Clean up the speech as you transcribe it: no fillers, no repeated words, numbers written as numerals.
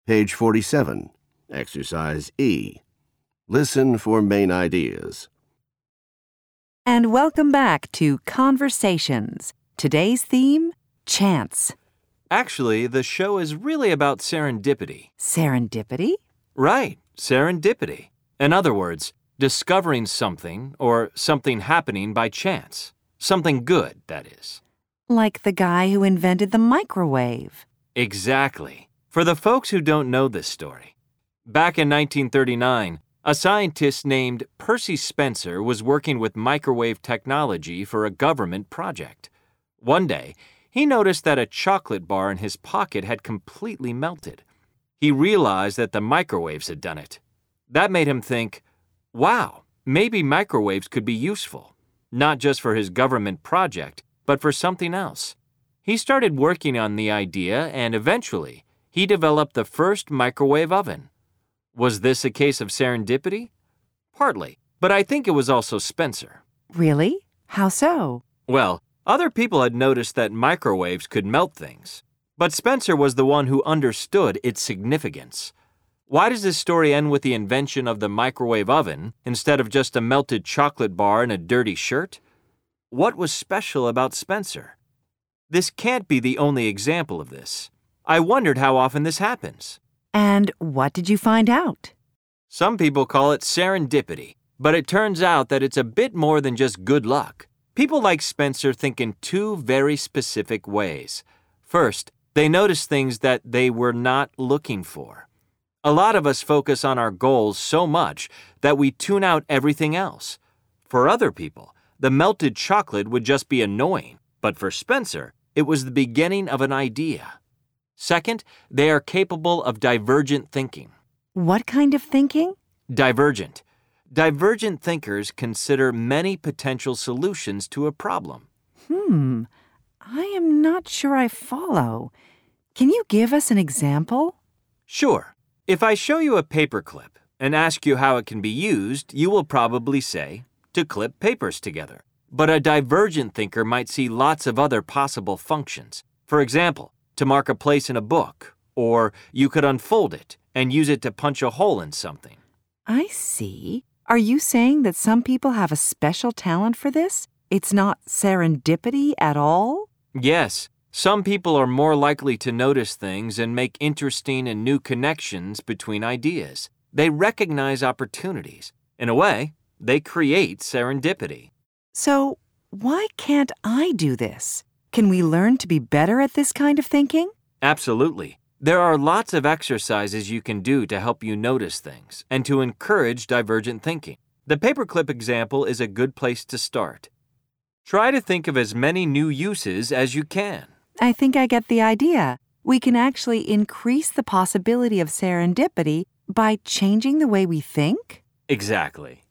Page 47. Exercise E. Listen for main ideas. And welcome back to Conversations. Today's theme, chance. Actually, the show is really about serendipity. Serendipity? Right, serendipity. In other words, discovering something or something happening by chance. Something good, that is. Like the guy who invented the microwave. Exactly. For the folks who don't know this story, back in 1939, a scientist named Percy Spencer was working with microwave technology for a government project. One day, he noticed that a chocolate bar in his pocket had completely melted. He realized that the microwaves had done it. That made him think, wow, maybe microwaves could be useful, not just for his government project, but for something else. He started working on the idea and eventually, he developed the first microwave oven. Was this a case of serendipity? Partly, but I think it was also Spencer. Really? How so? Well, other people had noticed that microwaves could melt things, but Spencer was the one who understood its significance. Why does this story end with the invention of the microwave oven instead of just a melted chocolate bar and a dirty shirt? What was special about Spencer? This can't be the only example of this. I wondered how often this happens. And what did you find out? Some people call it serendipity, but it turns out that it's a bit more than just good luck. People like Spencer think in two very specific ways. First, they notice things that they were not looking for. A lot of us focus on our goals so much that we tune out everything else. For other people, the melted chocolate would just be annoying, but for Spencer, it was the beginning of an idea. Second, they are capable of divergent thinking. What kind of thinking? Divergent. Divergent thinkers consider many potential solutions to a problem. I am not sure I follow. Can you give us an example? Sure. If I show you a paperclip and ask you how it can be used, you will probably say, to clip papers together. But a divergent thinker might see lots of other possible functions. For example, to mark a place in a book, or you could unfold it and use it to punch a hole in something. I see. Are you saying that some people have a special talent for this? It's not serendipity at all? Yes, some people are more likely to notice things and make interesting and new connections between ideas. They recognize opportunities. In a way, they create serendipity. So, why can't I do this? Can we learn to be better at this kind of thinking? Absolutely. There are lots of exercises you can do to help you notice things and to encourage divergent thinking. The paperclip example is a good place to start. Try to think of as many new uses as you can. I think I get the idea. We can actually increase the possibility of serendipity by changing the way we think? Exactly.